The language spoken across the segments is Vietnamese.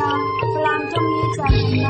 ฝรั่งจงมีจันนา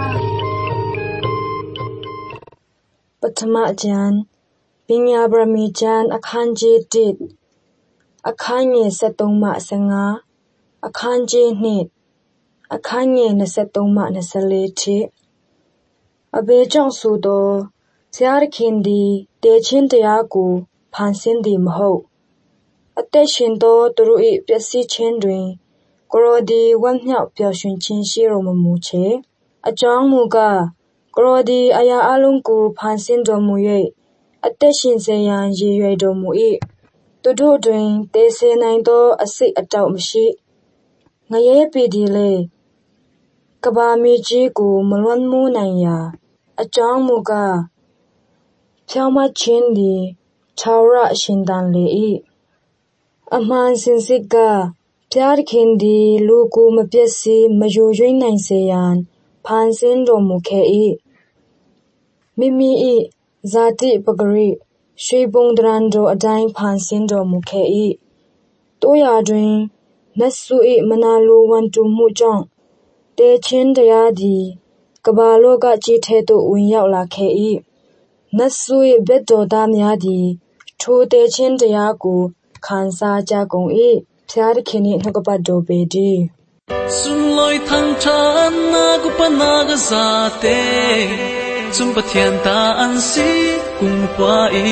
ปัทมาจันปิญญาบรมีจันอาคารเจติดอาคารเงสตงมาสงาอาคารเจนิดอาคารเงนสตงมานสเลทิอเบจงสูโตเสียรคินดีเตชินตยากูพันสินดีมโหอเตชินโตตรุอิเปซีเชนดุยกรอดีวันเหาเปียวชุนชินชิโรมมูเชอจองมูกากรอดีอายาอาลุงกูพันสินดอมูเยอเตชินเซยันเยยวยดอมูอิตุดุดุยเตเซนัยโตอสิอตาวมชิงเยปีดีเลกบามีจีกูมลวนมูนัยยาอจองมูกาเพียวมาชินดีชาวระชินดันเลอีอมานสินสิกาพยาดคินดีลูกูมเปียสีมาอยู่ยุ่ยนัยเซียนพันสินโดมูเคอีมิมีอีซาติปกริช่วยบงดรันโดอดัยพันสินโดมูเคอีตัวยาดริงนัสสุอีมนาลูวันตุมูจงเตชินตยาดีกบาโลกะจีเทตุวินยาวลาเคอีนัสสุอีเบดโดดามยาดีทูเตชินตยากูขันซาจากงอีพยาดคินินุกบดโดเบดีสุนลอยทางฉันนากุปนากซาเตจุมปะเทียนตาอันสีกุมปาอี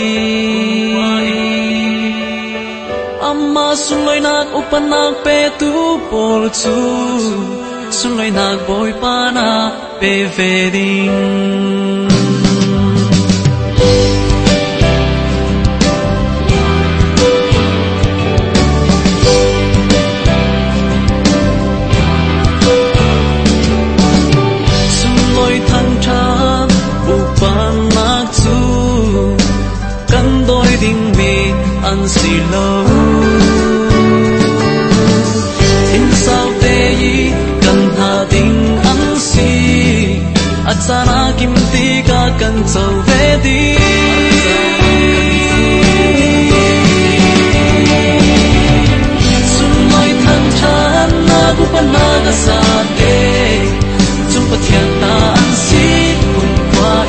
อัมมาสุนลอยนักอุปนักเปตูปอลซูสุนลอยนักบอยปานาเปเวดิงอันสิโลทินสาวเตยีกันหาดิ่งอันสีอัศนากิมตีกากันเจ้าเวดีสุนลอยทางฉันนากุปนากษาเตจุมปะเทียนตาอันสีคุณควาย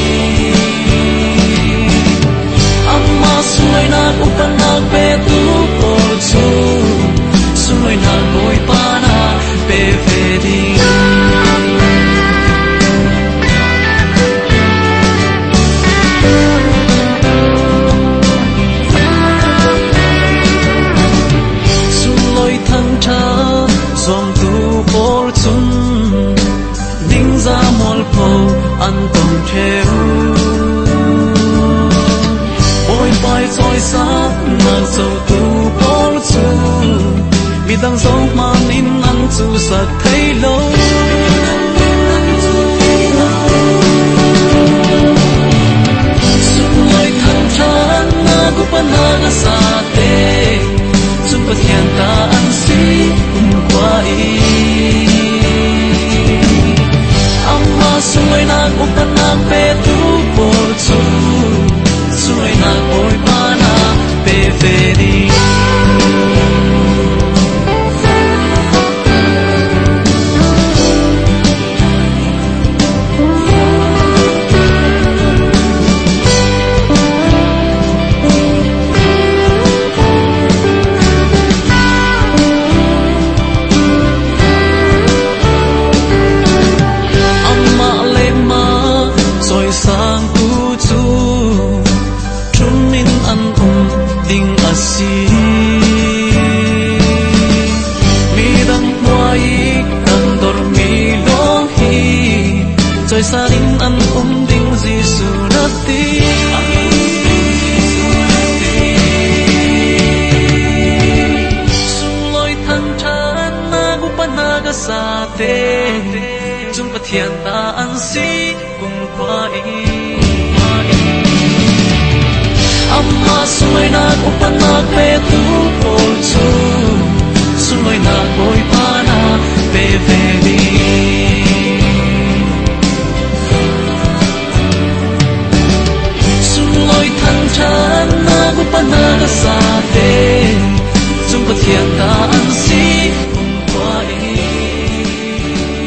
สุนัยนักอุปนักเปตุปอลซูสุนัยนักบอยปานาเปเวดิสุลอยทังชาสวมตูปอลซุนนิ่งซามอลโพอันต้องเทวซอยซับนางเจ้าตูปอลซูมีดังสองมานินนันจูสักไทยโลสุดลอยทางฉันนากุปนากษาเตจุมปะเทียนตาอันสีกุมควายอัมมาสุลอยนักอุปนักเปตูปอลซูสุลอยนักบอยปานาเปเวดีSarin an ding zisurati Suloi than chan na gupanaga sate Jum pathian ta an si kung kwai Amma suloi na gupanag pe tu pol chu Suloi na boy pana pe vediฉันนากุปนากษาเตจุมปะเทียนตาอันสีกุมควาย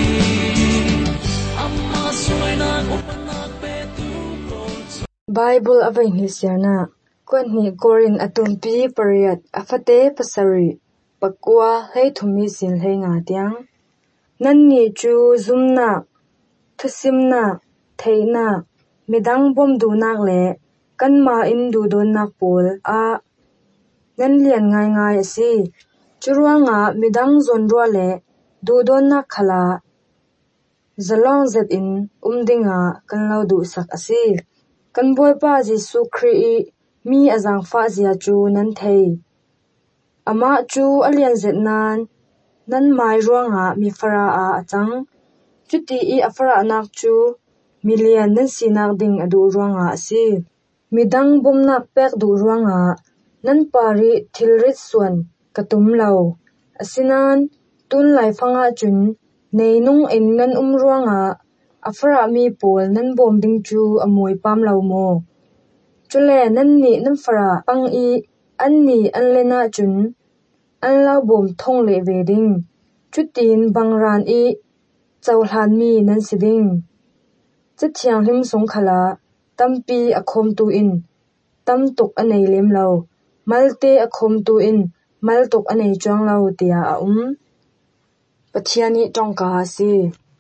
Bible avai ni siana kwan ni Korin atumpi pariat afate pasari pakwa hei thumi sin hei nga tiang nan ni chu zumna thusimna theina midang bom du nak le kan ma in du don nak pol a nan lian ngai ngai si churwa nga midang zonrwa le du don nak khala zalong zet in umdinga kan lau du sak asi kan boy pa Jesu Christ mi azang fa zia chu nan thei ama chu alian zet nan mai ruanga mi fara a achang chuti I afara nak chu million nan sinak ding adu ruanga asi midang bomnak pek du ruanga nan pari thilrit suan katum lau asinan tun lai fanga chun neinung en nan ruanga afara mi pol nan bom ding chu amoi pam lau mo chule nan ni nan fara pang I an ni an lena chun an lau bom thong le ve ding chutin bangran I chawhlan mi nan siding chithiang hlim song khala tampi akhom tu in tamtuk anei lem lau malte akhom tu in maltuk anei chang lau tia a pathiani tongka si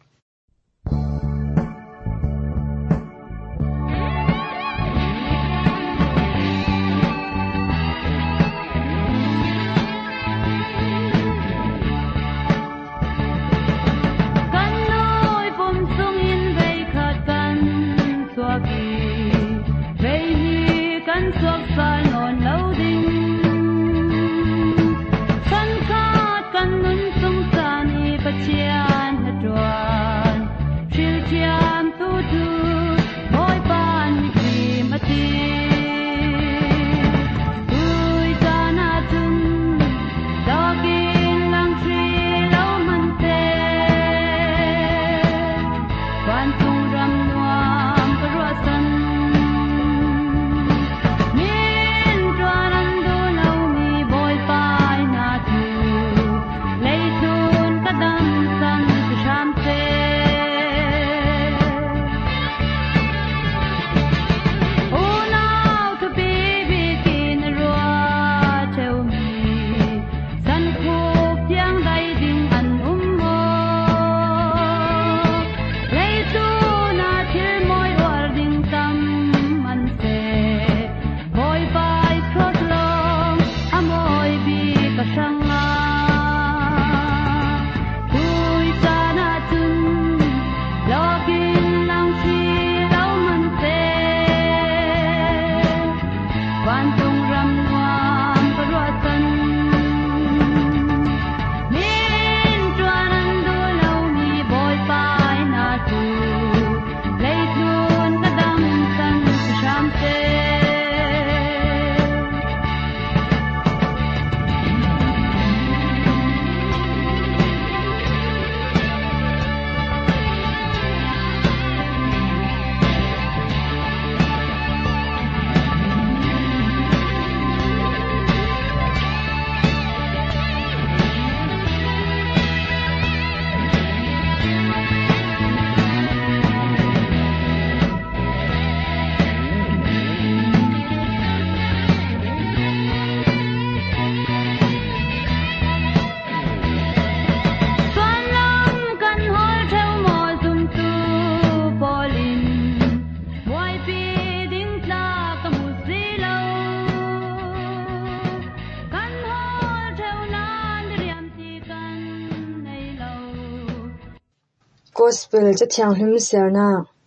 Gospel chithiang hlim serna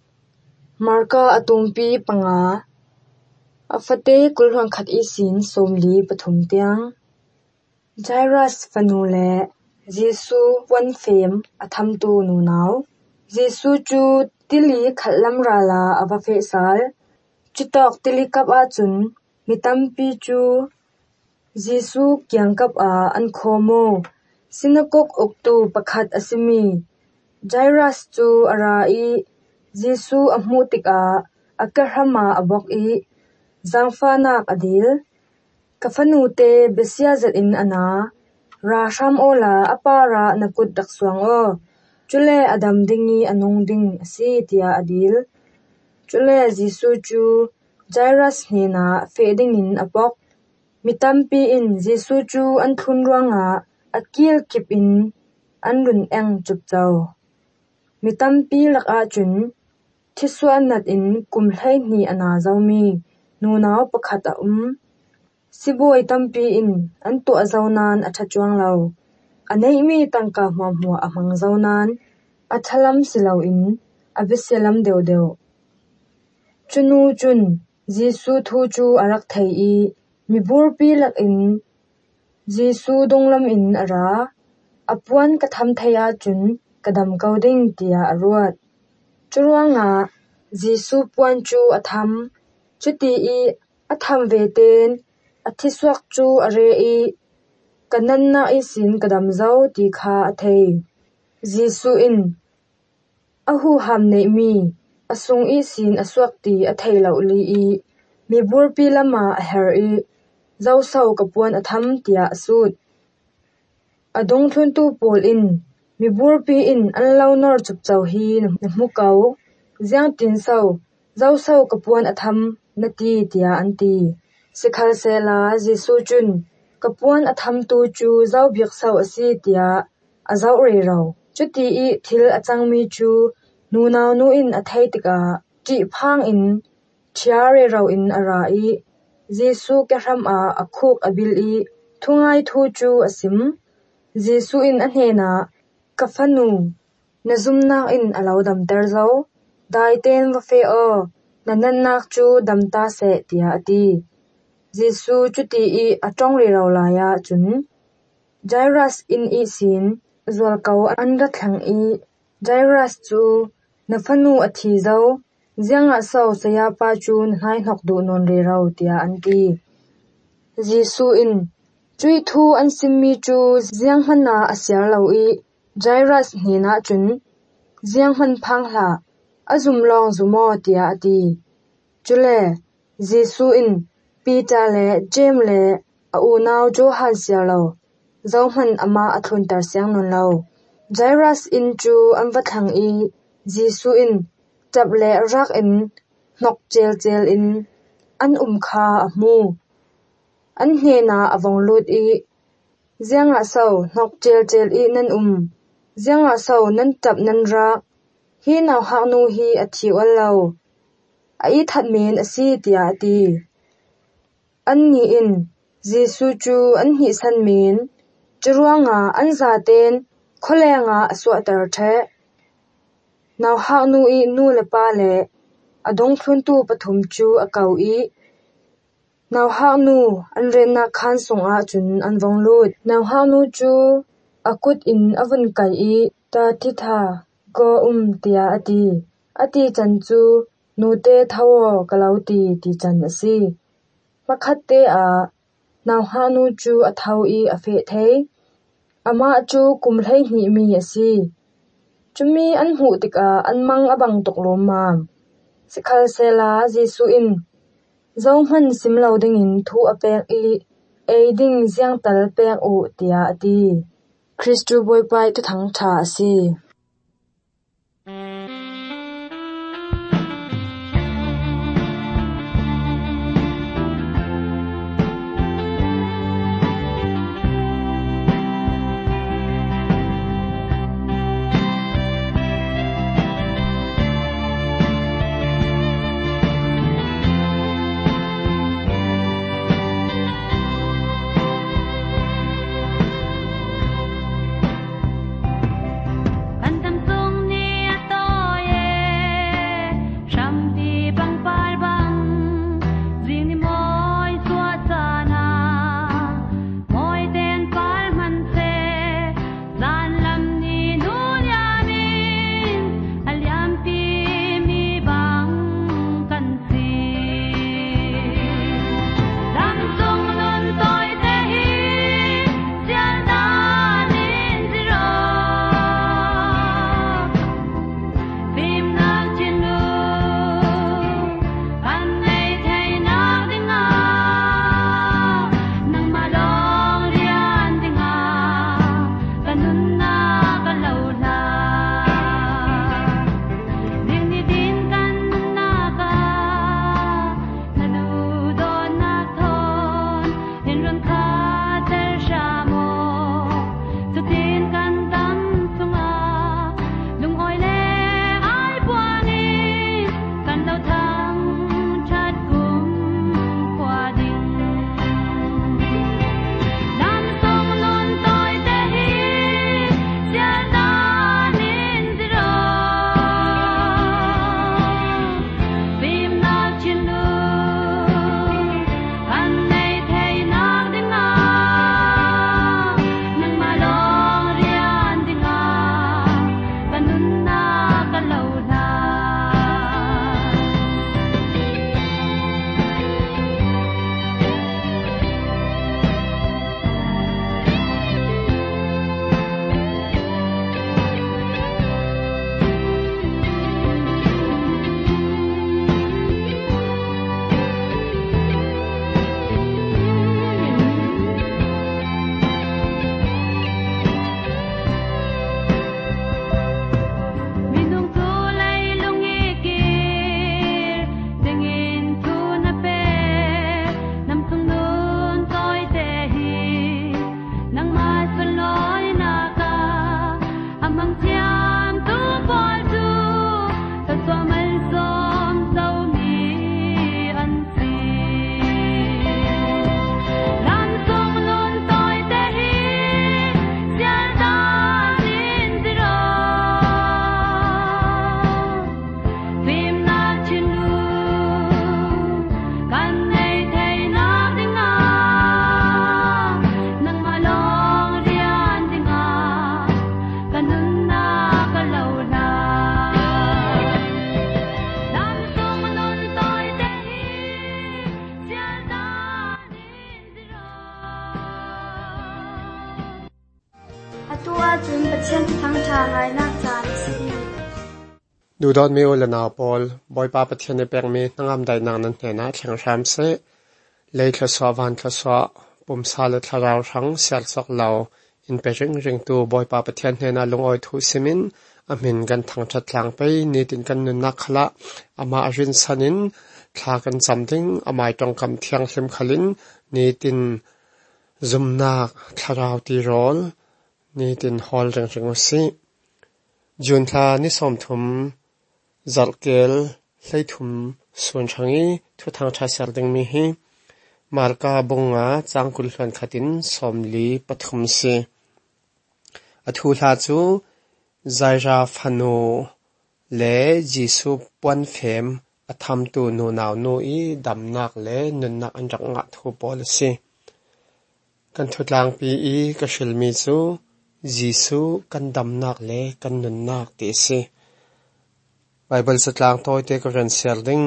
Marka atumpi panga afate kulhwan khat isin somli pathum tiang Jairus fanule Jesu wan fem atham tu nu naw Jesu chu tili khatlam rala ava fe sal chitok tili kap a chun mitampi chu Jesu kyang kap a an khomo sinakok oktu pakhat asimi Jairus chu arai Jesu ahmutik a akarhama abok I zangfanak adil kafanute besia zat in ana ra sham ola apara nakut dakswang o chule adam dingi anong ding asi tia adil chule Jesu chu Jairus hina feding in apok mitampi in Jesu chu an thun ruanga akil kip in an run eng chup chau mitampi laka chun thiswan nat in kumhlai ni ana zawmi nunaw pakhat a siboi tampi in an to zawnan a tha chuang lo anei mi tangka hmuamhmuah a hmang zawnan a thalam silo in a biselam deuh chunu chun Jesu thu chu arak thei I mibur pi lak in Jesu donglam in ara apuan katham theia chun kadam kauding tia aruat churuanga Jesu puan chu atham chuti I atham veten athiswak chu are I kananna I sin kadam zau ti kha athei Jesu in ahu ham nei mi asung I sin aswak ti athei lo li I mibur pi lama a her I zau sau kapuan atham tia asut adong thun tu pol in mibur pi in an lau nor chup chau hi na hmukau ziang tin sau zau sau kapuan atham na ti tia anti sikhal sela Jesu chun kapuan atham tu chu zau biak sau asi tia azau re rau chuti I thil achang mi chu nunaw nu in athei tika ti phang in thia re rau in ara I Jesu ke ram a akhuk abil I thungai thu chu asim Jesu in anhena kafanu nazumnak in alo dam ter zo dai ten va fe o nanannak chu damta se tia ati Jesu chuti I atong re rau la ya chun Jairus in I sin zual kau an ra thlang I Jairus chu nafanu athi zo zianga sau saya pa chu hnai hnok du non re rau tia anti Jesu in chui thu an simmi chu ziang hana asiar lo I Jairus hina chun ziang han phang hla azum long zumo tia ati chule Jesu in Peter le James le a unaw Johan siar lo zoman ama athun tar siang non lo Jairus in chu an va thang I Jesu in chap le rak in nok chel in an kha mu an hena avong lut I zianga sau nok chel I nan zianga sau nan chap nan ra hi naw hak nu hi athi wal lo a I that men asi tia ati an ni in Jesu chu an hi san men churuanga an za ten kholenga aswa tar the naw hak nu I nu le pa le adong thun tu pathum chu akau I naw hak nu an renna khan songa chun an vong lut naw hak nu chu akut in avun kai I ta thitha go tia ati chan chu nu te thawo kalauti ti chan asi pakhat te a naw hak nu chu athau I afe thei ama chu kumhlai hni mi asi chumi an hu tika an mang abang toklom ma sikhal sela Jesu in zoman simlo ding in thu apek I eiding ziang tal pek u tia ati Christu boy pai tu thang tha asi ดูดอนมีอุลนาปอลบอยปาปะเทียนในแปลงมีนังอำไดนางนั้นเห็นนะแข่งชามเสเลยทศวรรษทศวปุ่มซาลทาราวทั้งเสียสอกเหล่าอินเปริงตัวบอยปาปะเทียนเห็นนะลงออยทูซิมินอามินกันทางจัดหลังไปนี่ตินกันนุนักขละอามาอรินสันินทากันจำทิ้งอามาตรงคำเทียงเข็มขลินนี่ตินซุมนักทาราวตีโรลนี่ตินฮอลเริงสิจุนทานิสอมทุมจัลเกลเลยทุมส่วนช่างนี้ทุกทางชาเสดิงมีฮีมาร์กาบงอาจังกุลฟันขัดินสมลีปฐมสีอทุลาจูใจราฟันโนเลจิสุปวนเฟมอธรรมตูโนนาวโนอีดำนักเลนุนนักอันจักงัดทุบอลสีกันทุลางปีอีกชิลมีจูจิสุกันดำนักเลกันนุนนักตีสีไบเบิลสตลางตัวเตกรันเซลดิง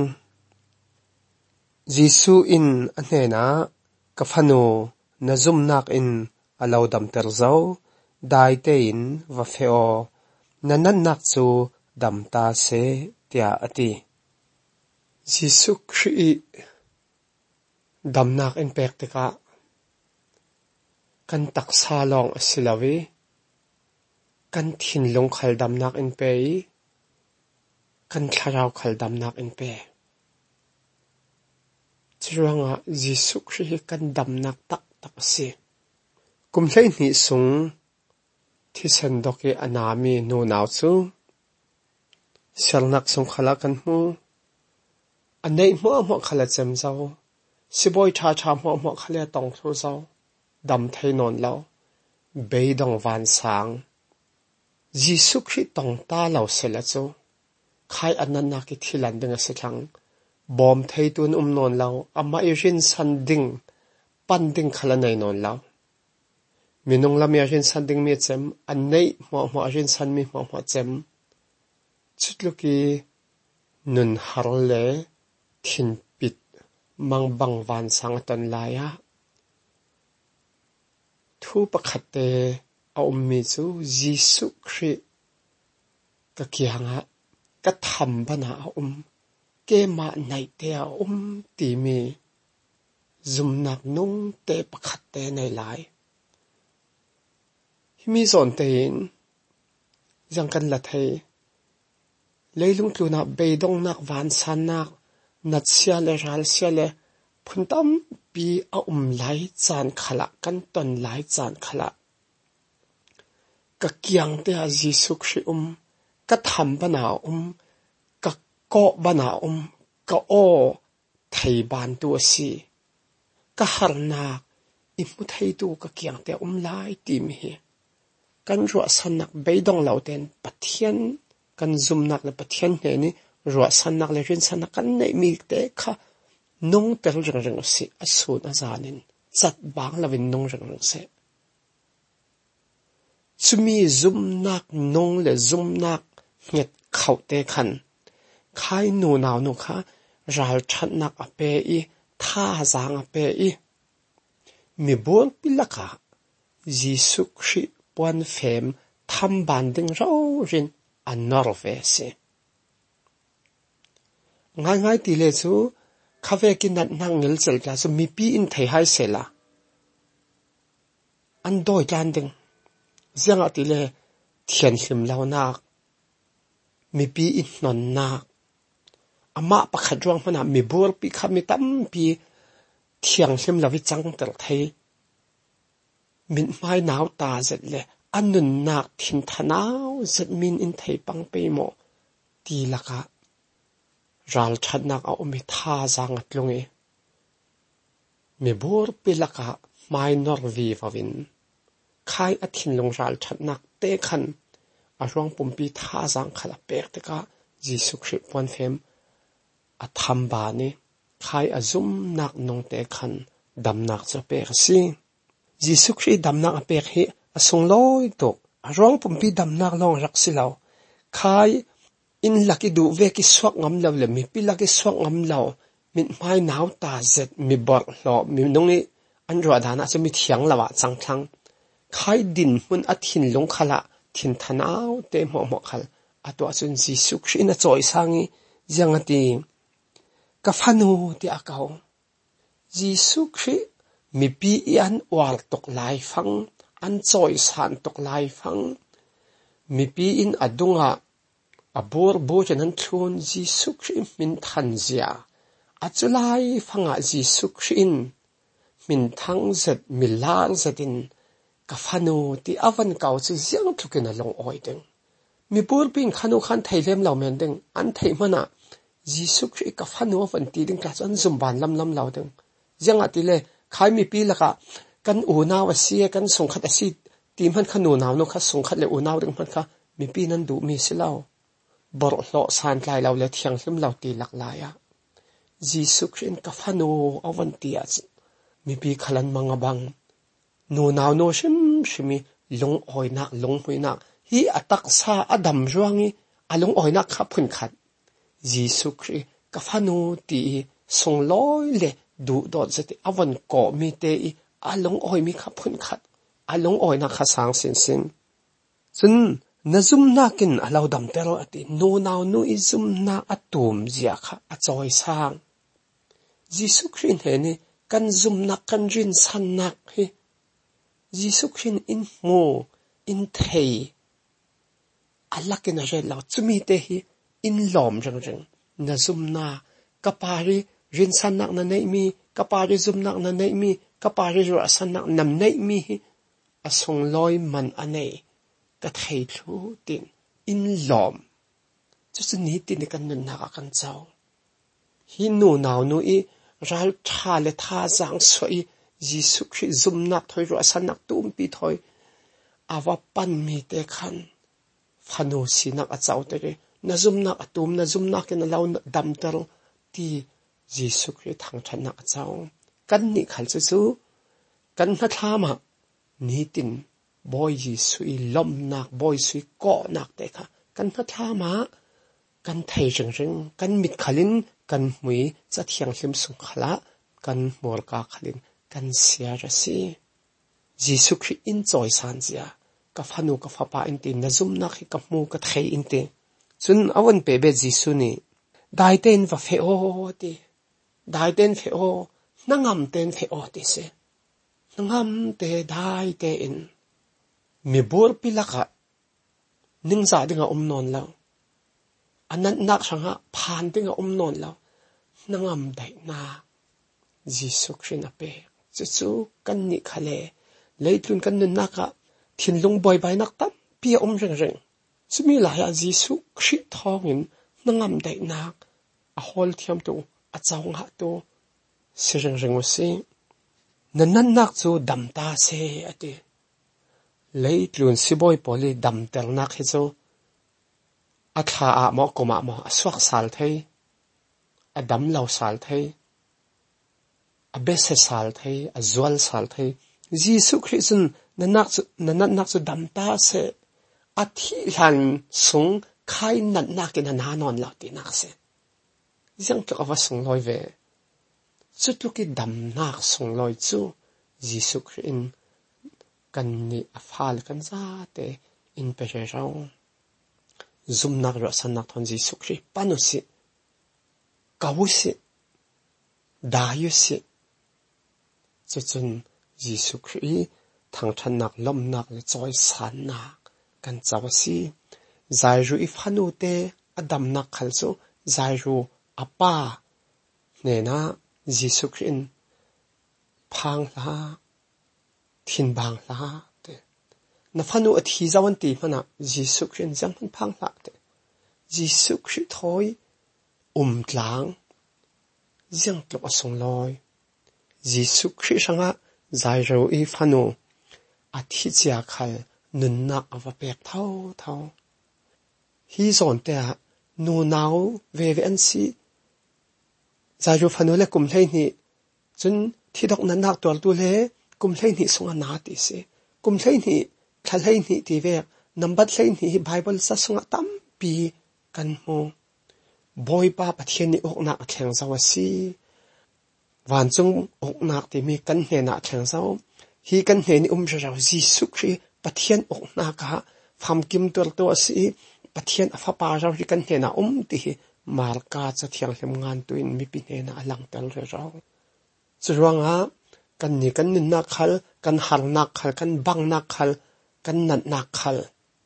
จิสุอินอันเนนะกฟันโนนซุมนักอินอลาวดำเตอร์เจ้าได้เตอินวะเฟโอนันนักจูดำตาเสเตียอติจิสุครีดำนักอินเปกติกะกันตักซาลองอสิลาวีกันทินลงขัลดำนักอินเปยกันทาราวขัลดำนักอินเปจรวงะจิสุครีกันดำนักตักเสกุมเลยนิสุงที่สันดอกอนามีโนนาวซูเสลนักสงขลากันมูอันไหนมัวขลาเจมเจ้าสิบอยชามัวขลาตองทูเจ้าดำไทยนอนเล่าเบยดองวันสังจิสุคริตองตาเล่าเสละโจใครอันนั้นนักที่หลันดึงสักครั้งบอมไทยตัวนนอนเล่าอามาอิรินสันดิงปันดิงขลาในนอนเล่ามีน้องลำยาเรินสันดิงมีเจมอันไหนมัวเรินสันมีมัวเจมชุดลูกีนุนฮาร์เลทินปิดมังบังวันสังตันลายะทูปขัดเตเอามีจูจิสุคริกะเกียงะกะทำบนาเกมาในเตียตีมีซุมนักนุ่งเตปขัดเตในลายมีส่วนเตียนยังกันละเทเลยลุงตุนักเบยดงนักวันสันนักนัดเสียเลรัลเสียเลพุนตั้มปีเอาไหลจานขละกันตอนไหลจานขละกะเกียงเตียจิสุคริกะทำบนากะเกาะบนากะโอไทยบานตัวสีกะหันนักอิมุไทยตัวกะเกียงเตียไหลตีมีกันรัวสันนักเบยดงเหล่าเต็นปะเทียนกันซุมนักเลยปะเทียนเนี่ยรัวสันนักเลยเรียนสันนักกันในมีเตะค่ะนุ่งเตลเริงสิอสูรอาจารย์นินจัดบางละวินนุ่งเริงเสจะมีซุมนักนุ่งเลยซุมนักเงียดเข่าเตะขันใครหนูหนาวหนูค่ะรัลชัดนักอเปอีท่าจางอเปอีมีบัวปิลกะจิสุคริปวนเฟมทำบันดึงเรารินอันนอร์เวสิง่ายตีเลจูคาเวกินนัดนั่งเงลเซลกาสมีปีอินไทยไฮเซล่าอันโดยการดึงเสียงอติเลเทียนหิมแล้วนักมีปีอินนอนนักอามาปะขัดรวงพนักมีบัวปีขามีตั้มปีเทียงหิมแล้ววิจังเตลไทยมินไม่หนาวตาเสร็จเลยอันนุนนักทินทนาวเสร็จมินอินไทยปังไปโมตีละกะรัลชัดนักเอามีท่าจางอัดลงมีบัวปีละกะไม่นอร์วีฟวินใครอธินลงรัลชัดนักเตะขันอารมณ์ปุ่มปีท่าจางขลับเปกเตกะจิสุคริปวันเฟมอธรรมบานีใครอซุมนักนงเตะขันดำนักจะเปกสิจิสุคริดำนักเปกฮีอสงลอยตกอารมณ์ปุ่มปีดำนักลองรักสิเราใครอินลักดูเวกิสวกงำเราเลยมีปีลักสวกงำเรามีไม่หนาวตาเจ็ดมีบอดหล่อมีน้องนี้อันรัวดานะจะมีเถียงละวะจังทังใครดินมันอธินลงขละทินทนาวเตหมอกขล atwa chun Jesu Christ na choi sangi jangati ka phanu ti akaw Jesu Christ mi pi an wal tok lai phang an choi san tok lai phang mi pi in adunga abor bo chanan thun Jesu Christ min than zia achulai phanga Jesu Christ min thang zet milar zetin ka phanu ti avan kaw chu ziang thukin along oi ding mi bur pin khanu khan thailem law men ding an thei mana Jesu Christ ka phanu van ti ding ka chan zum ban lam law ding ziang atile khai mi pi laka kan u na wa sia kan sung khat asi ti man khanu naw no kha sung khat le u naw ding man kha mi pi nan du mi silaw bor lo san lai law le thiang hlim law ti lak la ya Jesu Christ ka phanu avan ti a mi pi khalan manga bang nu naw no shimi long oi nak long hui nak hi atak sa adam ruangi along oi nak kha phun khat Jesu Christ ka phanu ti song loi le du dot zati avan ko mi te along oi mi kha phun khat along oi nak kha sang sin chun na zum nakin alaw dam tel ati nu naw nu i zum na atum zia kha a choi sang Jesu Christ he ni kan zum nak kan rin san nak hi Jesu Christ in mo in thei alakin a re law chumi te hi in lom jang na zum na kapari rin san nak na nei mi kapari zum nak na nei mi kapari ro san nak nam nei mi hi asong loi man anei ka thei thu tin in lom chu ni tin kan nun na ka kan chau hi nu naw nu i ral tha le tha jang soi Jesu Christ zum nak thoi ro san nak tum pi thoi awa pan mi te khan phanu sinak a chau te na zum nak atum na zum nak ken law dam tar ti Jesu Christ thang than nak chau kan ni khal chu kan na thama ni tin boy Jesu I lom nak boy sui ko nak te kha kan na thama kan thei jeng kan mit khalin kan mui cha thiang hlim sung khala kan mor ka khalin kan sia ra si Jesu Christ in choi san zia ka phanu ka phapa in tin na zum nak hi ka mu ka thei in te chun awan pe be Jesu ni dai ten va fe o ti dai ten fe o nangam ten fe o ti se nangam te dai te in mi bor pilaka ning za dinga non law anan nak sanga phan dinga non law nangam dai na Jesu Christ na pe chu kan ni khale leitlun kan nun naka thinlung boy bai nak tam pi reng chumi la ya Jesu Christ thongin nangam dai nak a hol thiam tu a chawng ha tu sireng si nan nak chu dam ta se ati leitlun si boy poli dam tel nak hi chu a tha a mo koma mo a swak sal thei a dam law sal thei a bese sal thei a zwal sal thei Jesu Christ nan nak chu dam ta se a thi han sung khai nan nak in na non la ti nak se jang to awa sung loi ve chu tu ki dam nak sung loi chu Jesu Christ kan ni a phal kan za te in pe rao zum nak ro san nak thon Jesu Christ panu si kawu si da yu si chun Jesu Christ thang than nak lom nak le choi san nak kan chawasi zairu I phanu te adam nak khal chu zairu apa ne na Jesu Christ phang la thin bang la te na phanu athi zawan ti mana Jesu Christ jang phan phang la te Jesu Christ thoi tlang jang tlop asong loi Jesu Christ anga zairu I phanu athi chia khal nun nak awa pek thau hi zon te nu naw ve an si zairu phanu le kum hlei ni chun thidok nan nak tol tu le kum hlei ni sunga na ti se kum hlei ni thalei ni ti ve number hlei ni Bible sa sunga tam pi kan mo boy pa pathian ni ok na thleng zawasi wan chung ok nak ti mi kan he na thleng zaw hi kan he ni rao Jesu Christ pathian ok na ka pham kim tor to si pathian afapa rau hi kan hena ti hi marka cha thiang hlem ngan tuin mi pi hena alang tel re rau chuwanga kan ni kan nin na khal kan har na khal kan bang na khal kan nat na khal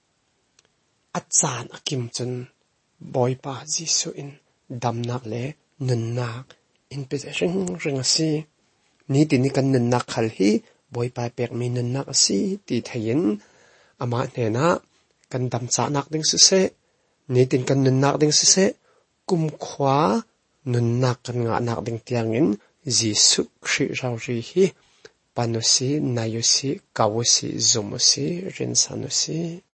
achan akim chun boipa jisu in damnak le nunnak in possession ringasi ni tin kan nunnak khal hi boipa pek mi nunnak asi ti thayin ama hena kan dam cha nak ding su se ni tin kan nunnak ding su se kum khwa nunnak kan nga nak ding tiangin jisu khri rau ri hi panusi nayusi kawusi zumusi rinsanusi